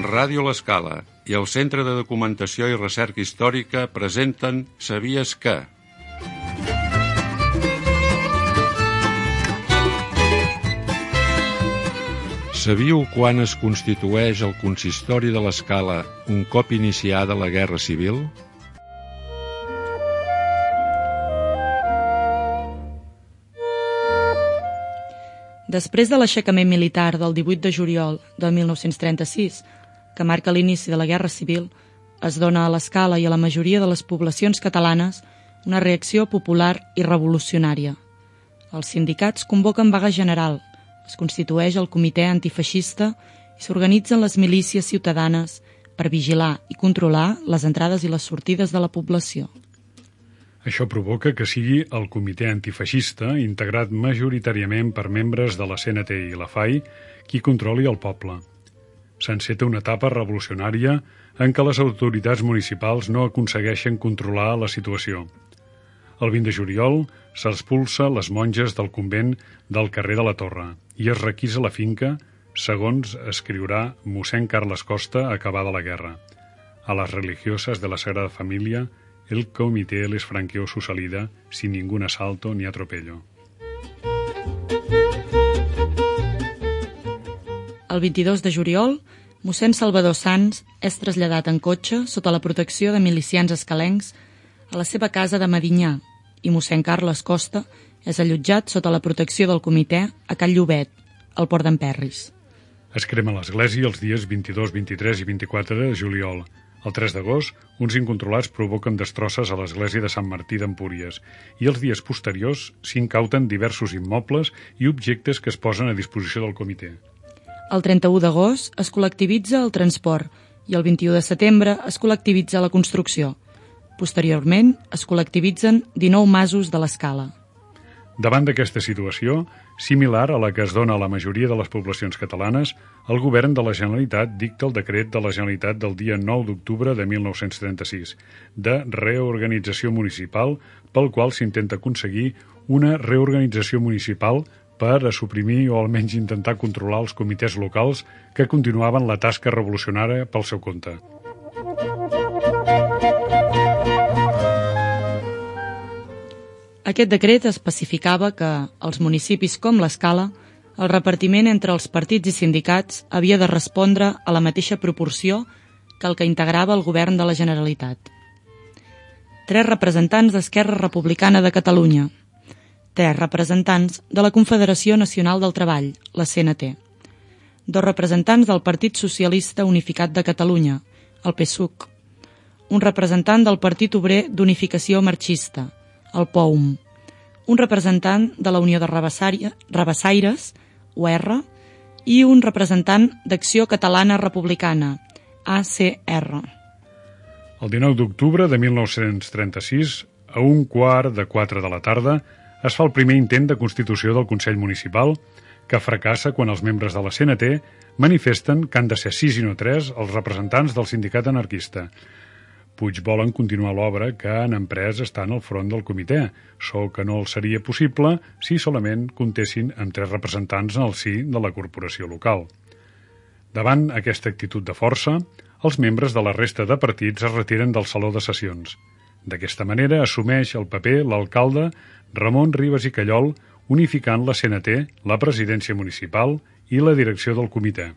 Ràdio L'Escala i el Centre de Documentació i Recerca Històrica presenten Sabies que? Sabíeu quan es constitueix el consistori de l'Escala un cop iniciada la Guerra Civil? Després de l'aixecament militar del 18 de juliol de 1936, que marca l'inici de la Guerra Civil, es dona a l'Escala i a la majoria de les poblacions catalanes una reacció popular i revolucionària. Els sindicats convoquen vaga general, es constitueix el comitè antifeixista i s'organitzen les milícies ciutadanes per vigilar i controlar les entrades i les sortides de la població. Això provoca que sigui el comitè antifeixista, integrat majoritàriament per membres de la CNT i la FAI, qui controli el poble. S'enceta una etapa revolucionària en què les autoritats municipals no aconsegueixen controlar la situació. El 20 de juliol s'expulsa les monges del convent del carrer de la Torre i es requisa la finca, segons escriurà mossèn Carles Costa acabada la guerra. A les religioses de la Sagrada Família el comité les franqueó su salida sin ningún asalto ni atropello. El 22 de juliol, mossèn Salvador Sans és traslladat en cotxe sota la protecció de milicians escalencs a la seva casa de Medinyà i mossèn Carles Costa és allotjat sota la protecció del comitè a Cal Llobet, al Port d'Emperris. Es crema l'església els dies 22, 23 i 24 de juliol. El 3 d'agost, uns incontrolats provoquen destrosses a l'església de Sant Martí d'Empúries i els dies posteriors s'incauten diversos immobles i objectes que es posen a disposició del comitè. El 31 d'agost es col·lectivitza el transport i el 21 de setembre es col·lectivitza la construcció. Posteriorment, es col·lectivitzen 19 masos de l'Escala. Davant d'aquesta situació, similar a la que es dona a la majoria de les poblacions catalanes, el govern de la Generalitat dicta el decret de la Generalitat del dia 9 d'octubre de 1936 de reorganització municipal, pel qual s'intenta aconseguir una reorganització municipal per a suprimir o almenys intentar controlar els comitès locals que continuaven la tasca revolucionària pel seu compte. Aquest decret especificava que, als municipis com l'Escala, el repartiment entre els partits i sindicats havia de respondre a la mateixa proporció que el que integrava el govern de la Generalitat. 3 representants d'Esquerra Republicana de Catalunya, 3 representants de la Confederació Nacional del Treball, la CNT, 2 representants del Partit Socialista Unificat de Catalunya, el PSUC, un representant del Partit Obrer d'Unificació Marxista, el POUM, un representant de la Unió de Rabassaires, UR, i un representant d'Acció Catalana Republicana, ACR. El 19 d'octubre de 1936, a 3:15 de la tarda, es fa el primer intent de constitució del Consell Municipal, que fracassa quan els membres de la CNT manifesten que han de ser 6 i no 3 els representants del sindicat anarquista. Puig volen continuar l'obra que han emprès estant al front del comitè, sol que no els seria possible si solament comptessin amb 3 representants en el si de la corporació local. Davant aquesta actitud de força, els membres de la resta de partits es retiren del saló de sessions. D'aquesta manera assumeix el paper l'alcalde Ramon Ribas i Callol, unificant la CNT, la presidència municipal i la direcció del comitè.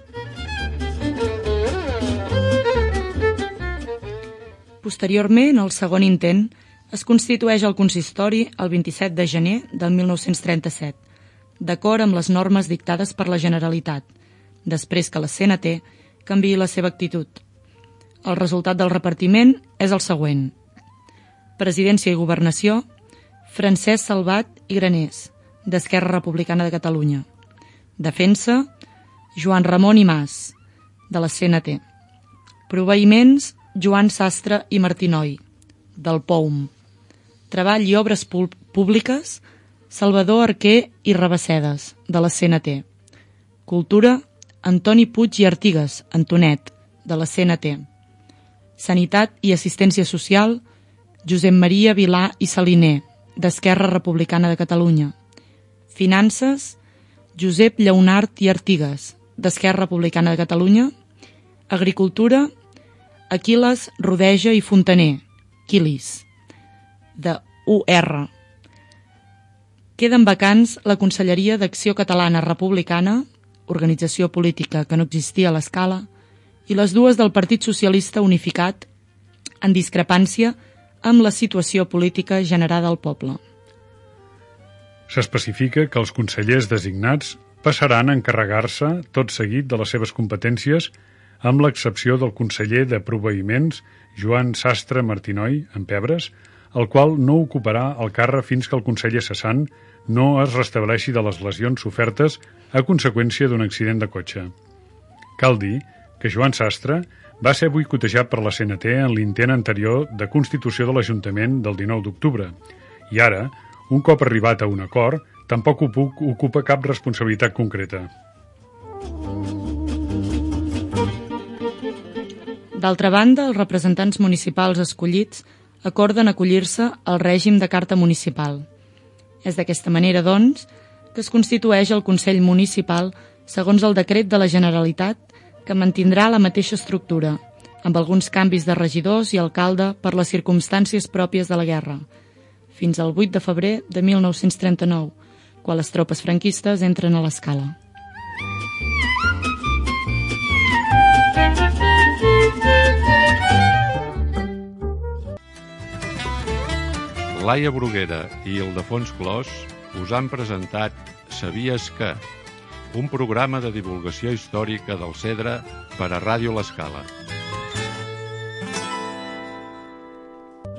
Posteriorment, el segon intent, es constitueix el consistori el 27 de gener del 1937, d'acord amb les normes dictades per la Generalitat, després que la CNT canviï la seva actitud. El resultat del repartiment és el següent. Presidència i Governació, Francesc Salvat i Graners, d'Esquerra Republicana de Catalunya. Defensa, Joan Ramon i Mas, de la CNT. Proveïments, Joan Sastre i Martinoi, del POUM. Treball i Obres Públiques, Salvador Arquer i Rabassedes, de la CNT. Cultura, Antoni Puig i Artigas, Antonet, de la CNT. Sanitat i Assistència Social, Josep Maria Vilà i Saliner, d'Esquerra Republicana de Catalunya. Finances, Josep Lleonart i Artigas, d'Esquerra Republicana de Catalunya. Agricultura, Aquil·les Rodeja i Fontaner, Quilis, de UR. Queden vacants la Conselleria d'Acció Catalana Republicana, organització política que no existia a l'escala, i les dues del Partit Socialista Unificat, en discrepància amb la situació política generada al poble. S'especifica que els consellers designats passaran a encarregar-se tot seguit de les seves competències, amb l'excepció del conseller de Proveïments, Joan Sastre Martinoi, en Pebres, el qual no ocuparà el càrrec fins que el conseller cessant no es restableixi de les lesions sofertes a conseqüència d'un accident de cotxe. Cal dir que Joan Sastre va ser boicotejat per la CNT en l'intent anterior de constitució de l'Ajuntament del 19 d'octubre i ara, un cop arribat a un acord, tampoc ocupa cap responsabilitat concreta. D'altra banda, els representants municipals escollits acorden acollir-se al règim de carta municipal. És d'aquesta manera, doncs, que es constitueix el Consell Municipal segons el decret de la Generalitat, que mantindrà la mateixa estructura, amb alguns canvis de regidors i alcalde per les circumstàncies pròpies de la guerra, fins al 8 de febrer de 1939, quan les tropes franquistes entren a l'escala. Laia Bruguera i Ildefons Clos us han presentat Sabies que? Un programa de divulgació històrica del Cedre per a Ràdio L'Escala.